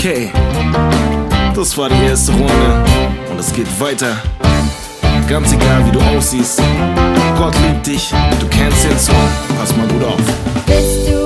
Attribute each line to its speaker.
Speaker 1: Okay, das war die erste Runde und es geht weiter. Ganz egal wie du aussiehst, Gott liebt dich, du kennst den Song, pass mal gut auf.
Speaker 2: Bist du